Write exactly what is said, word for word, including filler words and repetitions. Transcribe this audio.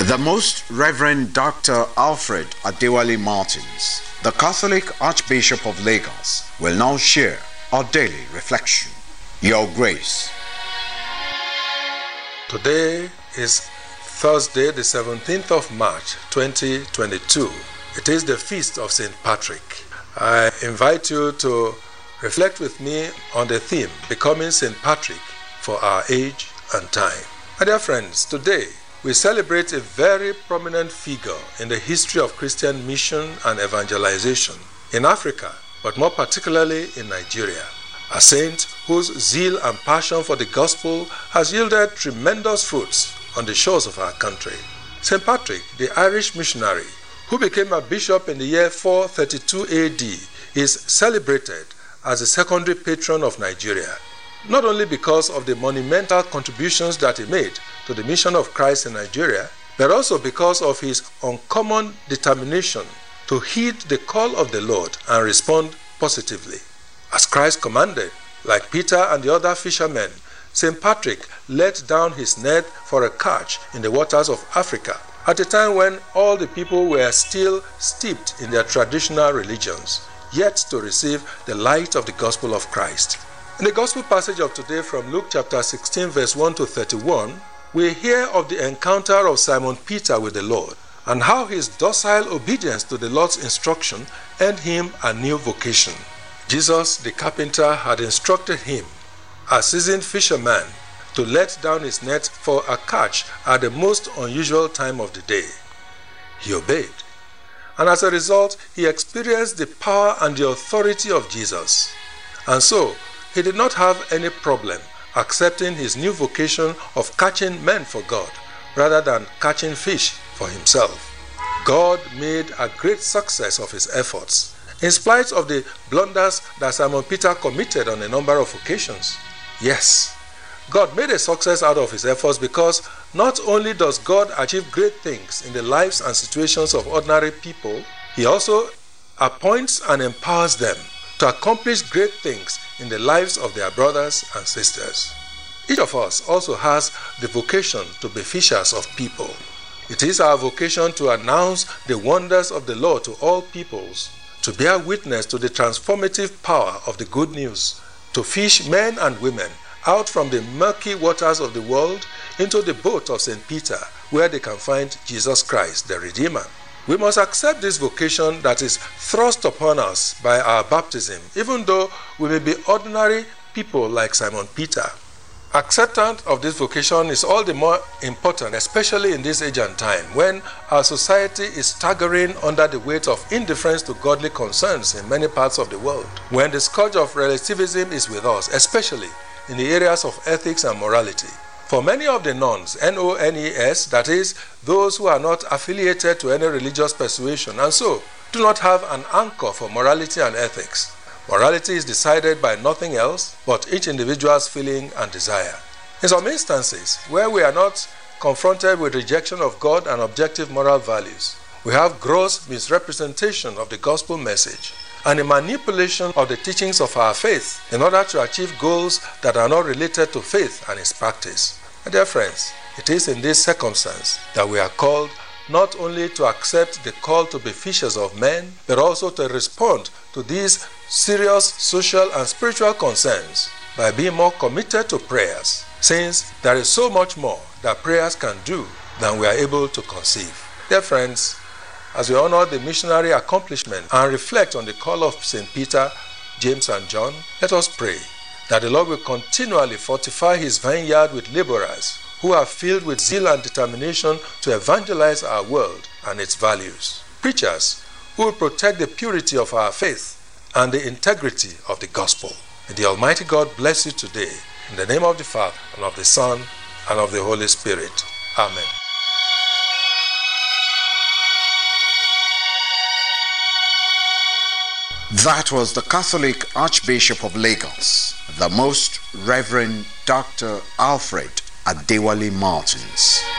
The Most Reverend Doctor Alfred Adewale Martins, the Catholic Archbishop of Lagos, will now share our daily reflection. Your Grace. Today is Thursday, the seventeenth of March, twenty twenty-two. It is the feast of Saint Patrick. I invite you to reflect with me on the theme, Becoming Saint Patrick for Our Age and Time. My dear friends, today we celebrate a very prominent figure in the history of Christian mission and evangelization in Africa, but more particularly in Nigeria. A saint whose zeal and passion for the gospel has yielded tremendous fruits on the shores of our country. Saint Patrick, the Irish missionary, who became a bishop in the year four thirty-two A D, is celebrated as the secondary patron of Nigeria, not only because of the monumental contributions that he made to the mission of Christ in Nigeria, but also because of his uncommon determination to heed the call of the Lord and respond positively. As Christ commanded, like Peter and the other fishermen, Saint Patrick let down his net for a catch in the waters of Africa at a time when all the people were still steeped in their traditional religions, yet to receive the light of the gospel of Christ. In the gospel passage of today from Luke chapter sixteen, verse one to thirty-one, we hear of the encounter of Simon Peter with the Lord and how his docile obedience to the Lord's instruction earned him a new vocation. Jesus, the carpenter, had instructed him, a seasoned fisherman, to let down his net for a catch at the most unusual time of the day. He obeyed, and as a result, he experienced the power and the authority of Jesus. And so, he did not have any problem accepting his new vocation of catching men for God rather than catching fish for himself. God made a great success of his efforts, in spite of the blunders that Simon Peter committed on a number of occasions. Yes, God made a success out of his efforts because not only does God achieve great things in the lives and situations of ordinary people, he also appoints and empowers them to accomplish great things in the lives of their brothers and sisters. Each of us also has the vocation to be fishers of people. It is our vocation to announce the wonders of the Lord to all peoples, to bear witness to the transformative power of the good news, to fish men and women out from the murky waters of the world into the boat of Saint Peter, where they can find Jesus Christ, the Redeemer. We must accept this vocation that is thrust upon us by our baptism, even though we may be ordinary people like Simon Peter. Acceptance of this vocation is all the more important, especially in this age and time, when our society is staggering under the weight of indifference to godly concerns in many parts of the world, when the scourge of relativism is with us, especially in the areas of ethics and morality. For many of the nones, N O N E S, that is, those who are not affiliated to any religious persuasion and so do not have an anchor for morality and ethics. Morality is decided by nothing else but each individual's feeling and desire. In some instances, where we are not confronted with rejection of God and objective moral values, we have gross misrepresentation of the gospel message and a manipulation of the teachings of our faith in order to achieve goals that are not related to faith and its practice. My dear friends, it is in this circumstance that we are called not only to accept the call to be fishers of men, but also to respond to these serious social and spiritual concerns by being more committed to prayers, since there is so much more that prayers can do than we are able to conceive. Dear friends, as we honor the missionary accomplishment and reflect on the call of Saint Peter, James, and John, let us pray that the Lord will continually fortify his vineyard with laborers who are filled with zeal and determination to evangelize our world and its values. Preachers who will protect the purity of our faith and the integrity of the gospel. May the Almighty God bless you today, in the name of the Father, and of the Son, and of the Holy Spirit. Amen. That was the Catholic Archbishop of Lagos, the Most Reverend Doctor Alfred Adewale Martins.